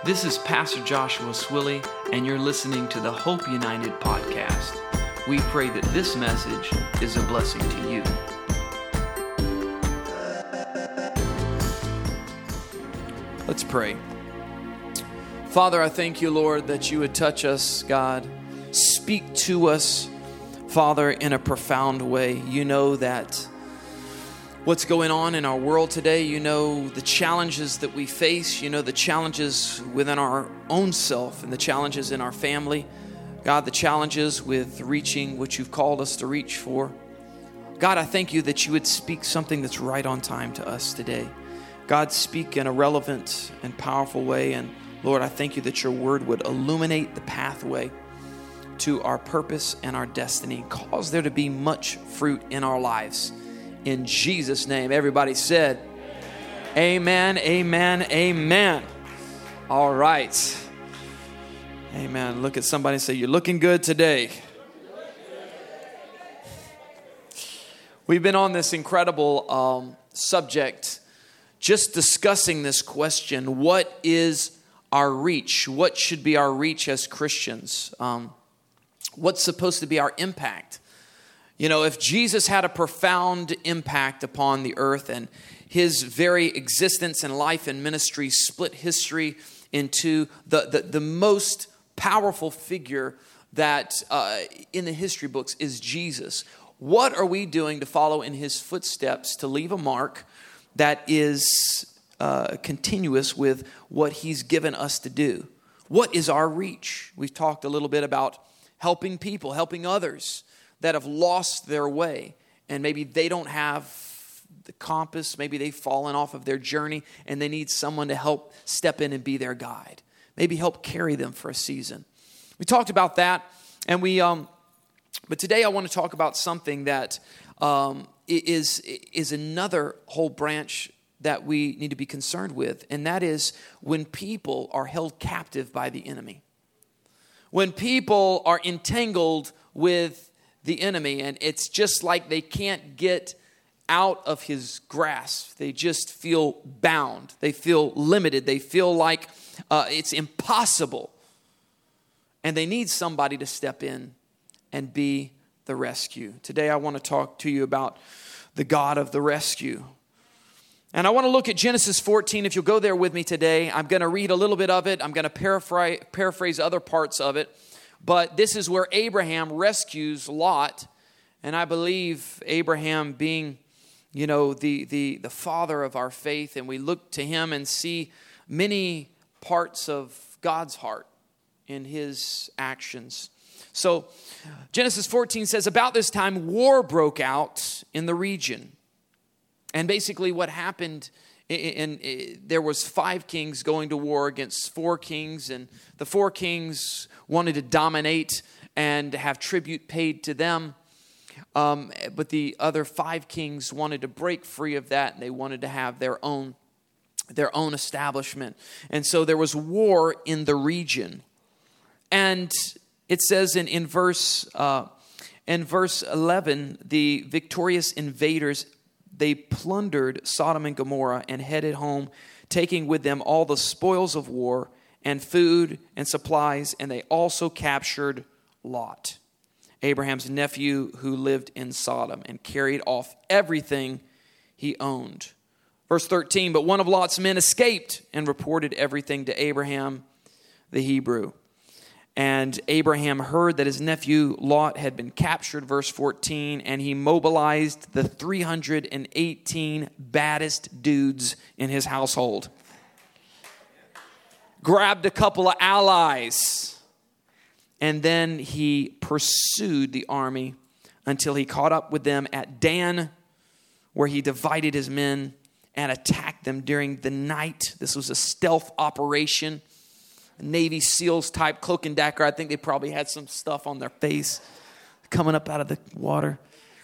This is Pastor Joshua Swilly, and you're listening to the Hope United podcast. We pray that this message is a blessing to you. Let's pray. Father, I thank you, Lord, that you would touch us, God. Speak to us, Father, in a profound way. You know that what's going on in our world today. You know the challenges that we face. You know the challenges within our own self and the challenges in our family. God, the challenges with reaching what you've called us to reach for. God, I thank you that you would speak something that's right on time to us today. God, speak in a relevant and powerful way. And Lord, I thank you that your word would illuminate the pathway to our purpose and our destiny. Cause there to be much fruit in our lives. In Jesus' name, everybody said, amen, amen, amen. All right. Amen. Look at somebody and say, you're looking good today. We've been on this incredible subject, just discussing this question, what is our reach? What should be our reach as Christians? What's supposed to be our impact? You know, if Jesus had a profound impact upon the earth and his very existence and life and ministry split history into the most powerful figure that in the history books is Jesus, what are we doing to follow in his footsteps to leave a mark that is continuous with what he's given us to do? What is our reach? We've talked a little bit about helping people, helping others that have lost their way, and maybe they don't have the compass, maybe they've fallen off of their journey, and they need someone to help step in and be their guide, maybe help carry them for a season. We talked about that, and but today I want to talk about something that is another whole branch that we need to be concerned with, and that is when people are held captive by the enemy. When people are entangled with the enemy, and it's just like they can't get out of his grasp. They just feel bound. They feel limited. They feel like it's impossible. And they need somebody to step in and be the rescue. Today I want to talk to you about the God of the rescue. And I want to look at Genesis 14. If you'll go there with me today, I'm going to read a little bit of it. I'm going to paraphrase other parts of it. But this is where Abraham rescues Lot. And I believe Abraham being, you know, the father of our faith. And we look to him and see many parts of God's heart in his actions. So Genesis 14 says, about this time, war broke out in the region. And basically what happened, there was 5 kings going to war against 4 kings. And the 4 kings wanted to dominate and have tribute paid to them. But the other 5 kings wanted to break free of that, and they wanted to have their own establishment. And so there was war in the region. And it says in verse 11, the victorious invaders, they plundered Sodom and Gomorrah and headed home, taking with them all the spoils of war and food and supplies, and they also captured Lot, Abraham's nephew who lived in Sodom, and carried off everything he owned. Verse 13, but one of Lot's men escaped and reported everything to Abraham the Hebrew. And Abraham heard that his nephew Lot had been captured, verse 14, and he mobilized the 318 baddest dudes in his household. Grabbed a couple of allies, and then he pursued the army until he caught up with them at Dan, where he divided his men and attacked them during the night. This was a stealth operation. Navy SEALs type, cloak and dagger. I think they probably had some stuff on their face coming up out of the water.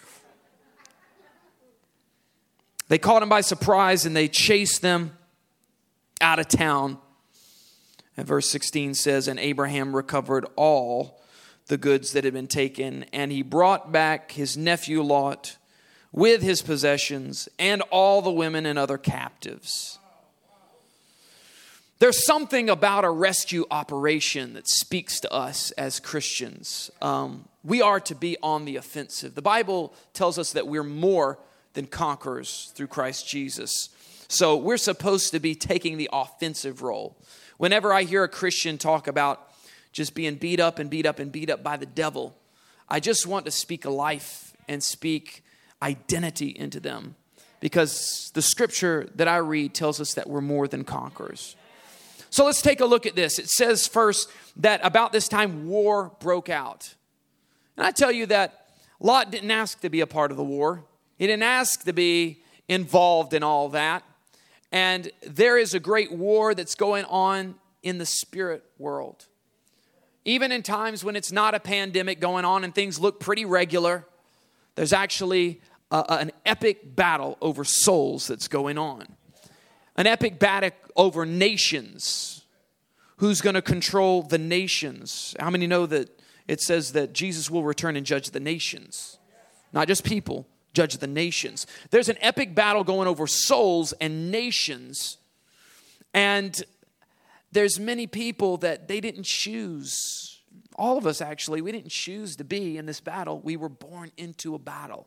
They caught him by surprise and they chased them out of town. And verse 16 says, and Abraham recovered all the goods that had been taken, and he brought back his nephew Lot with his possessions and all the women and other captives. There's something about a rescue operation that speaks to us as Christians. We are to be on the offensive. The Bible tells us that we're more than conquerors through Christ Jesus. So we're supposed to be taking the offensive role. Whenever I hear a Christian talk about just being beat up and beat up and beat up by the devil, I just want to speak life and speak identity into them. Because the scripture that I read tells us that we're more than conquerors. So let's take a look at this. It says first that about this time war broke out. And I tell you that Lot didn't ask to be a part of the war. He didn't ask to be involved in all that. And there is a great war that's going on in the spirit world. Even in times when it's not a pandemic going on and things look pretty regular, there's actually an epic battle over souls that's going on. An epic battle over nations. Who's going to control the nations? How many know that it says that Jesus will return and judge the nations? Not just people, judge the nations. There's an epic battle going over souls and nations. And there's many people that they didn't choose. All of us actually, we didn't choose to be in this battle. We were born into a battle.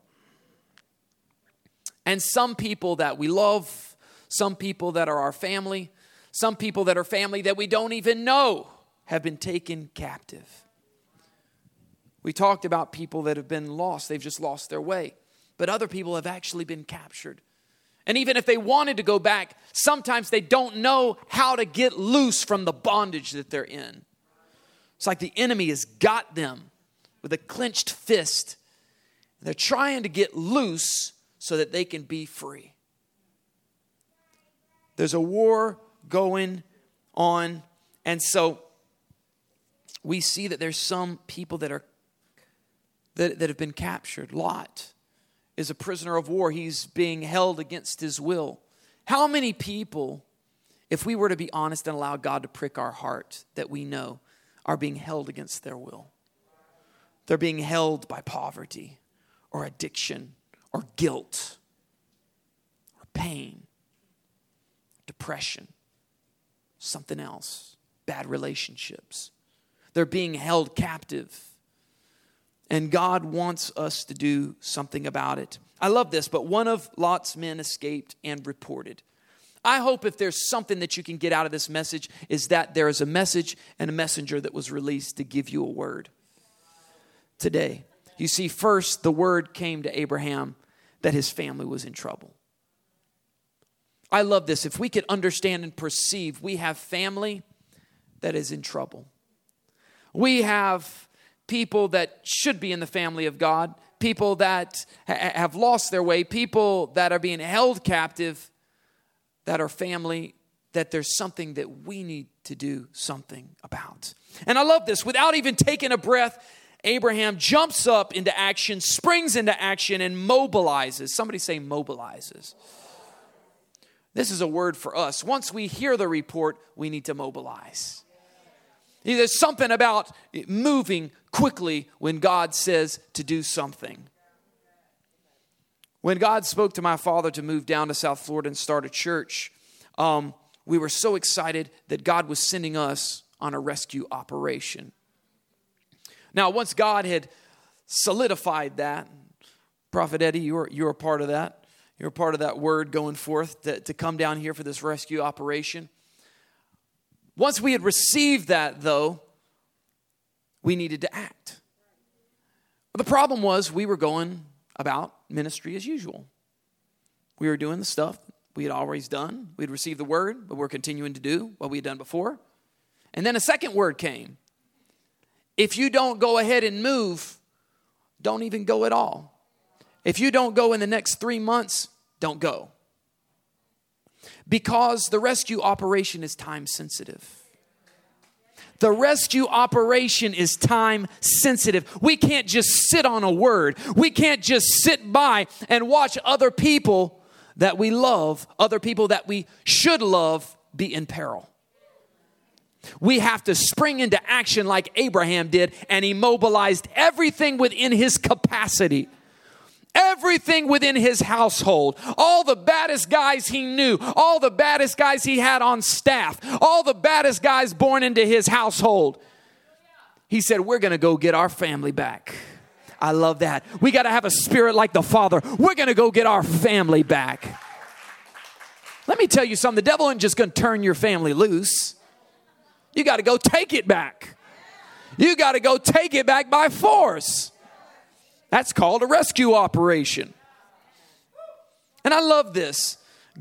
And some people that we love, some people that are our family, some people that are family that we don't even know have been taken captive. We talked about people that have been lost. They've just lost their way. But other people have actually been captured. And even if they wanted to go back, sometimes they don't know how to get loose from the bondage that they're in. It's like the enemy has got them with a clenched fist. They're trying to get loose so that they can be free. There's a war going on. And so we see that there's some people that have been captured. Lot is a prisoner of war. He's being held against his will. How many people, if we were to be honest and allow God to prick our heart, that we know are being held against their will? They're being held by poverty or addiction or guilt or pain, depression, something else, bad relationships. They're being held captive. And God wants us to do something about it. I love this, but one of Lot's men escaped and reported. I hope if there's something that you can get out of this message is that there is a message and a messenger that was released to give you a word today. You see, first, the word came to Abraham that his family was in trouble. I love this. If we could understand and perceive, we have family that is in trouble. We have people that should be in the family of God, people that have lost their way, people that are being held captive, that are family, that there's something that we need to do something about. And I love this. Without even taking a breath, Abraham jumps up into action, springs into action, and mobilizes. Somebody say mobilizes. This is a word for us. Once we hear the report, we need to mobilize. There's something about moving quickly when God says to do something. When God spoke to my father to move down to South Florida and start a church, we were so excited that God was sending us on a rescue operation. Now, once God had solidified that, Prophet Eddie, you're a part of that. You're a part of that word going forth to come down here for this rescue operation. Once we had received that, though, we needed to act. But the problem was we were going about ministry as usual. We were doing the stuff we had always done. We'd received the word, but we're continuing to do what we had done before. And then a second word came. If you don't go ahead and move, don't even go at all. If you don't go in the next 3 months, don't go. Because the rescue operation is time sensitive. The rescue operation is time sensitive. We can't just sit on a word. We can't just sit by and watch other people that we love, other people that we should love, be in peril. We have to spring into action like Abraham did, and he mobilized everything within his capacity. everything within his household, all the baddest guys he knew, all the baddest guys he had on staff, all the baddest guys born into his household. He said, we're going to go get our family back. I love that. We got to have a spirit like the Father. We're going to go get our family back. Let me tell you something. The devil isn't just going to turn your family loose. You got to go take it back. You got to go take it back by force. That's called a rescue operation. And I love this.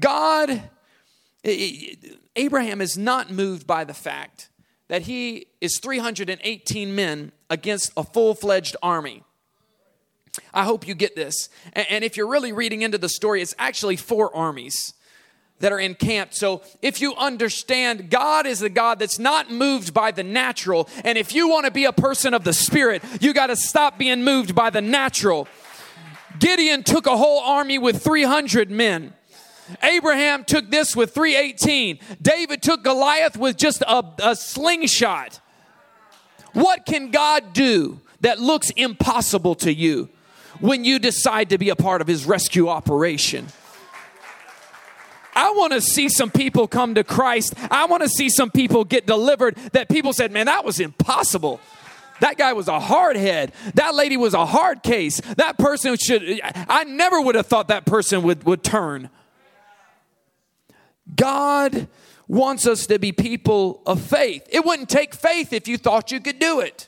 Abraham is not moved by the fact that he is 318 men against a full-fledged army. I hope you get this. And if you're really reading into the story, it's actually 4 armies that are encamped. So if you understand, God is a God that's not moved by the natural. And if you want to be a person of the Spirit, you got to stop being moved by the natural. Gideon took a whole army with 300 men. Abraham took this with 318. David took Goliath with just a slingshot. What can God do that looks impossible to you when you decide to be a part of his rescue operation? I want to see some people come to Christ. I want to see some people get delivered that people said, man, that was impossible. That guy was a hard head. That lady was a hard case. That person I never would have thought that person would turn. God wants us to be people of faith. It wouldn't take faith if you thought you could do it.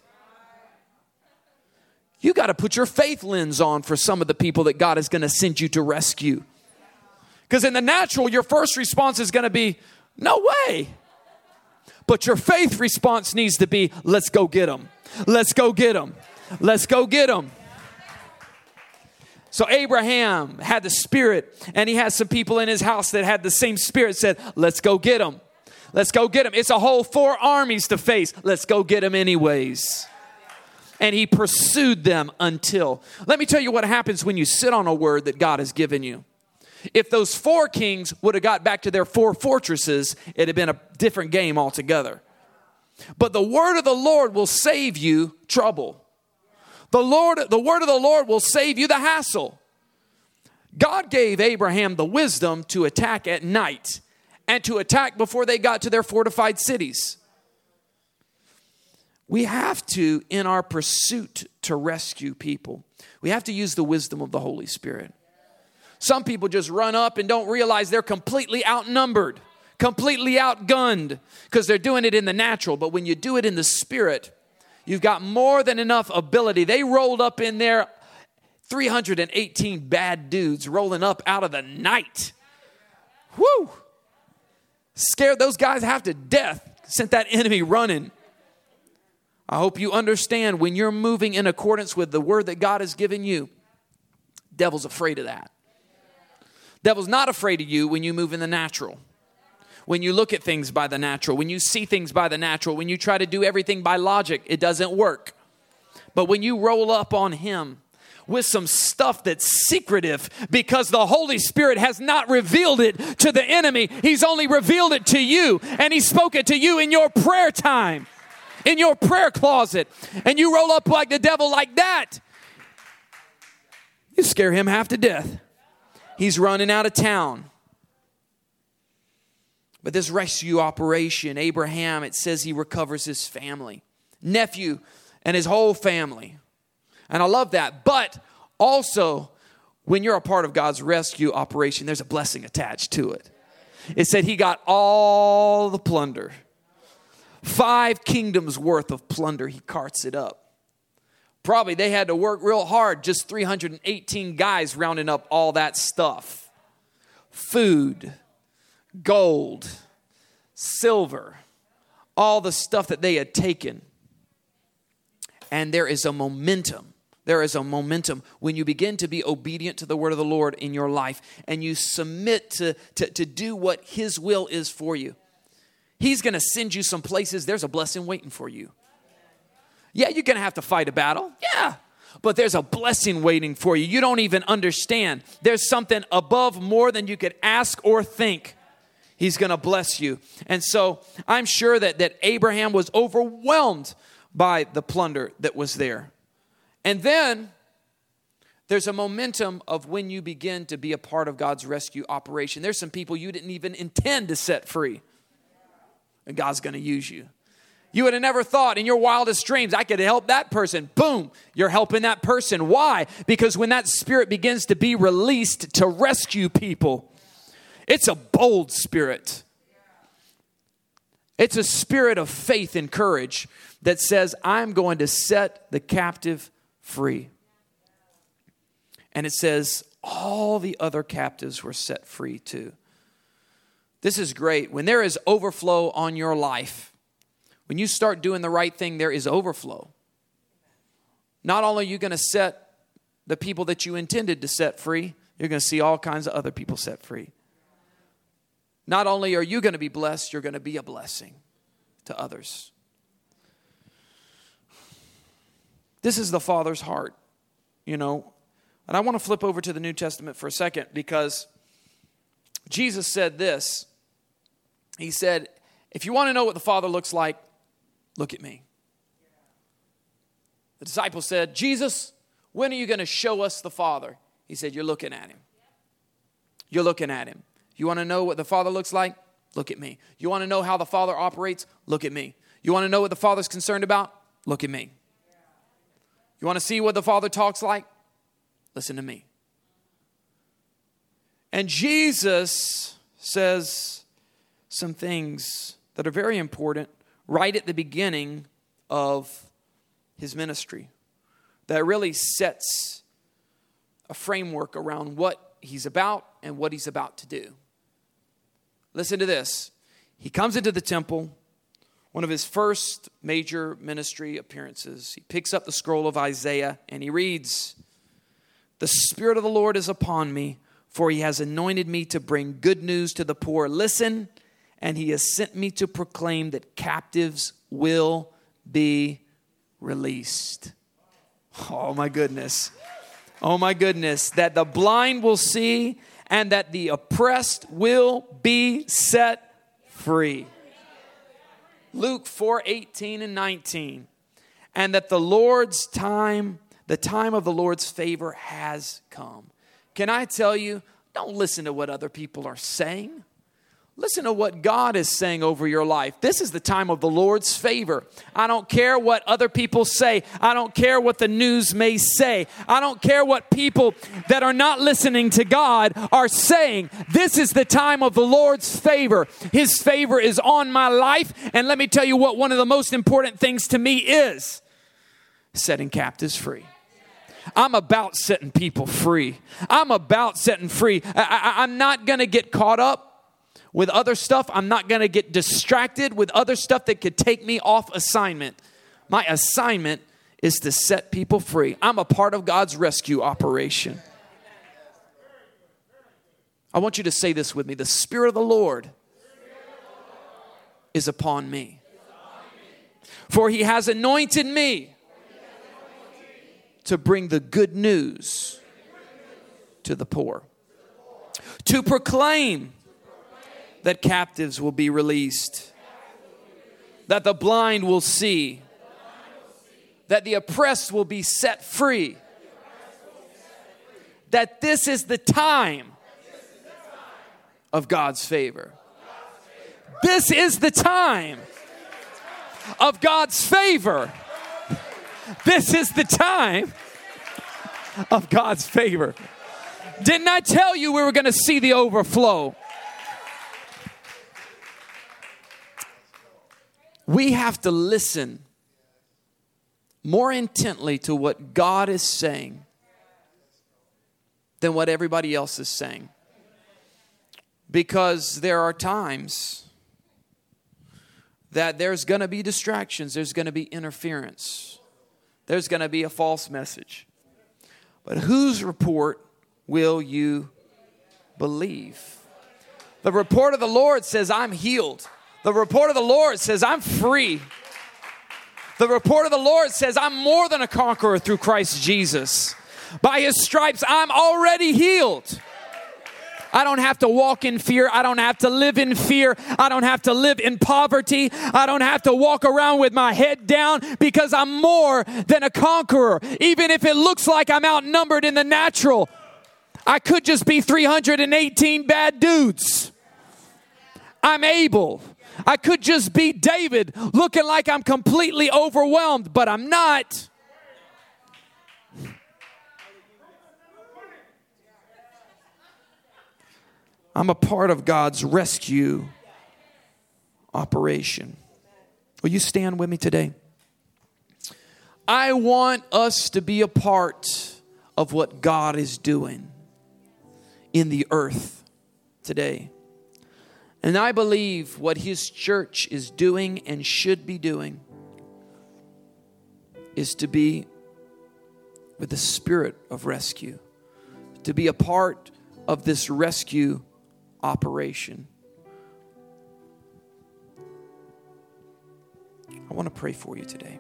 You got to put your faith lens on for some of the people that God is going to send you to rescue. Because in the natural, your first response is going to be, no way. But your faith response needs to be, let's go get them. Let's go get them. Let's go get them. So Abraham had the spirit, and he had some people in his house that had the same spirit, said, let's go get them. Let's go get them. It's a whole 4 armies to face. Let's go get them anyways. And he pursued them until. Let me tell you what happens when you sit on a word that God has given you. If those 4 kings would have got back to their 4 fortresses, it'd have been a different game altogether. But the word of the Lord will save you trouble. The word of the Lord will save you the hassle. God gave Abraham the wisdom to attack at night and to attack before they got to their fortified cities. We have to, in our pursuit to rescue people, we have to use the wisdom of the Holy Spirit. Some people just run up and don't realize they're completely outnumbered, completely outgunned, because they're doing it in the natural. But when you do it in the Spirit, you've got more than enough ability. They rolled up in there, 318 bad dudes rolling up out of the night. Woo! Scared those guys half to death. Sent that enemy running. I hope you understand when you're moving in accordance with the word that God has given you, devil's afraid of that. Devil's not afraid of you when you move in the natural. When you look at things by the natural, when you see things by the natural, when you try to do everything by logic, it doesn't work. But when you roll up on him with some stuff that's secretive because the Holy Spirit has not revealed it to the enemy, he's only revealed it to you, and he spoke it to you in your prayer time, in your prayer closet, and you roll up like the devil like that, you scare him half to death. He's running out of town. But this rescue operation, Abraham, it says he recovers his family, nephew, and his whole family. And I love that. But also, when you're a part of God's rescue operation, there's a blessing attached to it. It said he got all the plunder. 5 kingdoms worth of plunder. He carts it up. Probably they had to work real hard, just 318 guys rounding up all that stuff. Food, gold, silver, all the stuff that they had taken. And there is a momentum. There is a momentum when you begin to be obedient to the word of the Lord in your life and you submit to do what his will is for you. He's going to send you some places. There's a blessing waiting for you. Yeah, you're going to have to fight a battle. Yeah. But there's a blessing waiting for you. You don't even understand. There's something above more than you could ask or think. He's going to bless you. And so I'm sure that Abraham was overwhelmed by the plunder that was there. And then There's a momentum of when you begin to be a part of God's rescue operation. There's some people you didn't even intend to set free. And God's going to use you. You would have never thought in your wildest dreams, I could help that person. Boom, you're helping that person. Why? Because when that spirit begins to be released to rescue people, it's a bold spirit. It's a spirit of faith and courage that says, I'm going to set the captive free. And it says, all the other captives were set free too. This is great. When there is overflow on your life, when you start doing the right thing, there is overflow. Not only are you going to set the people that you intended to set free, you're going to see all kinds of other people set free. Not only are you going to be blessed, you're going to be a blessing to others. This is the Father's heart, you know. And I want to flip over to the New Testament for a second because Jesus said this. He said, if you want to know what the Father looks like, look at me. The disciples said, Jesus, when are you going to show us the Father? He said, you're looking at him. You're looking at him. You want to know what the Father looks like? Look at me. You want to know how the Father operates? Look at me. You want to know what the Father's concerned about? Look at me. You want to see what the Father talks like? Listen to me. And Jesus says some things that are very important right at the beginning of his ministry that really sets a framework around what he's about and what he's about to do. Listen to this. He comes into the temple, one of his first major ministry appearances. He picks up the scroll of Isaiah and he reads, the Spirit of the Lord is upon me, for he has anointed me to bring good news to the poor. Listen, and he has sent me to proclaim that captives will be released. Oh my goodness. Oh my goodness. That the blind will see and that the oppressed will be set free. Luke 4:18 and 19. And that the time of the Lord's favor has come. Can I tell you, don't listen to what other people are saying. Listen to what God is saying over your life. This is the time of the Lord's favor. I don't care what other people say. I don't care what the news may say. I don't care what people that are not listening to God are saying. This is the time of the Lord's favor. His favor is on my life. And let me tell you what one of the most important things to me is setting captives free. I'm about setting people free. I'm about setting free. I'm not going to get caught up with other stuff. I'm not going to get distracted with other stuff that could take me off assignment. My assignment is to set people free. I'm a part of God's rescue operation. I want you to say this with me. The Spirit of the Lord is upon me. For he has anointed me to bring the good news to the poor. To proclaim that captives will be released. That the blind will see. That the oppressed will be set free. That this is the time of God's favor. This is the time of God's favor. This is the time of God's favor. Didn't I tell you we were going to see the overflow? We have to listen more intently to what God is saying than what everybody else is saying. Because there are times that there's going to be distractions, there's going to be interference. There's going to be a false message. But whose report will you believe? The report of the Lord says, I'm healed. The report of the Lord says, I'm free. The report of the Lord says, I'm more than a conqueror through Christ Jesus. By his stripes, I'm already healed. I don't have to walk in fear. I don't have to live in fear. I don't have to live in poverty. I don't have to walk around with my head down, because I'm more than a conqueror. Even if it looks like I'm outnumbered in the natural, I could just be 318 bad dudes. I'm able. I could just be David looking like I'm completely overwhelmed, but I'm not. I'm a part of God's rescue operation. Will you stand with me today? I want us to be a part of what God is doing in the earth today. And I believe what His church is doing and should be doing is to be with the spirit of rescue, to be a part of this rescue operation. I want to pray for you today.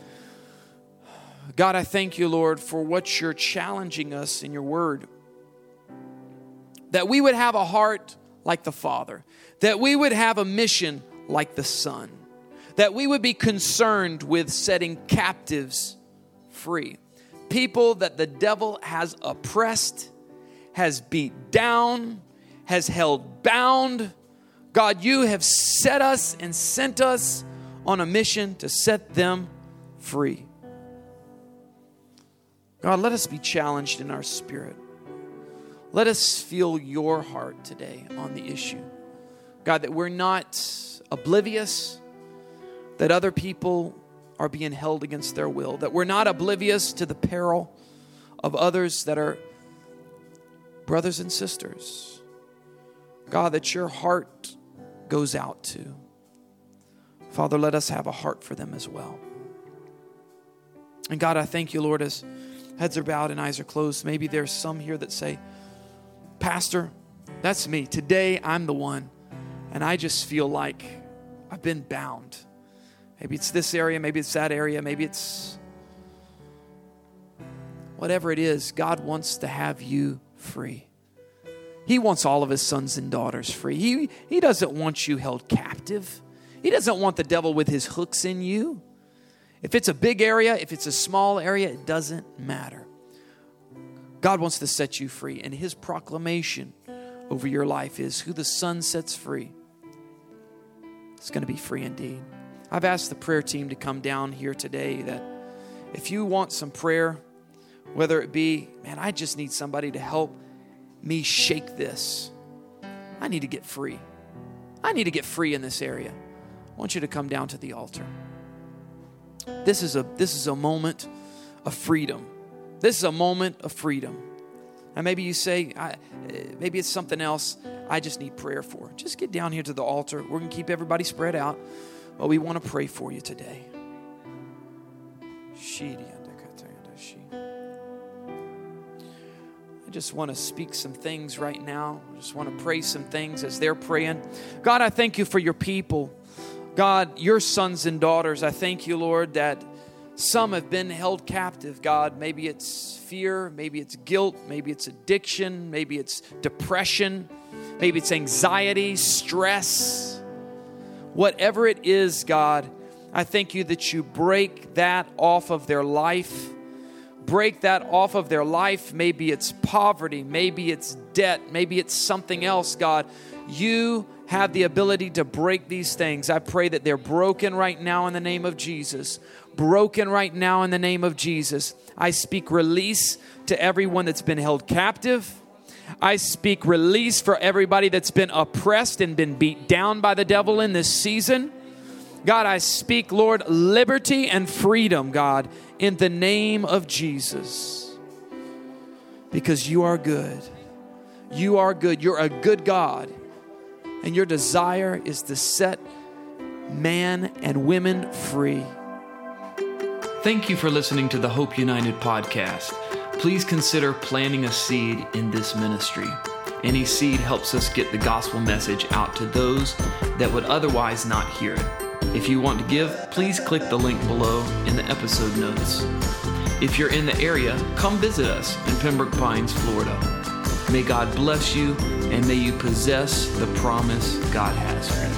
God, I thank you, Lord, for what you're challenging us in your word. That we would have a heart like the Father. That we would have a mission like the Son. That we would be concerned with setting captives free. People that the devil has oppressed, has beat down, has held bound. God, you have set us and sent us on a mission to set them free. God, let us be challenged in our spirit. Let us feel your heart today on the issue. God, that we're not oblivious that other people are being held against their will, that we're not oblivious to the peril of others that are brothers and sisters. God, that your heart goes out to. Father, let us have a heart for them as well. And God, I thank you, Lord, as heads are bowed and eyes are closed. Maybe there's some here that say, Pastor, that's me. Today I'm the one. And I just feel like I've been bound. Maybe it's this area, maybe it's that area, maybe it's whatever it is. God wants to have you free. He wants all of his sons and daughters free. He doesn't want you held captive. He doesn't want the devil with his hooks in you. If it's a big area, if it's a small area, it doesn't matter. God wants to set you free. And his proclamation over your life is, who the Son sets free is going to be free indeed. I've asked the prayer team to come down here today, that if you want some prayer, whether it be, man, I just need somebody to help me shake this. I need to get free. I need to get free in this area. I want you to come down to the altar. This is a moment of freedom. This is a moment of freedom. And maybe you say, maybe it's something else I just need prayer for. Just get down here to the altar. We're going to keep everybody spread out, but we want to pray for you today. I just want to speak some things right now. I just want to pray some things as they're praying. God, I thank you for your people. God, your sons and daughters, I thank you, Lord, that some have been held captive, God. Maybe it's fear, maybe it's guilt, maybe it's addiction, maybe it's depression, maybe it's anxiety, stress. Whatever it is, God, I thank you that you break that off of their life. Break that off of their life. Maybe it's poverty, maybe it's debt, maybe it's something else, God. You have the ability to break these things. I pray that they're broken right now in the name of Jesus. Broken right now in the name of Jesus. I speak release to everyone that's been held captive. I speak release for everybody that's been oppressed and been beat down by the devil in this season. God, I speak, Lord, liberty and freedom, God, in the name of Jesus. Because you are good. You are good. You're a good God. And your desire is to set man and women free. Thank you for listening to the Hope United podcast. Please consider planting a seed in this ministry. Any seed helps us get the gospel message out to those that would otherwise not hear it. If you want to give, please click the link below in the episode notes. If you're in the area, come visit us in Pembroke Pines, Florida. May God bless you, and may you possess the promise God has for you.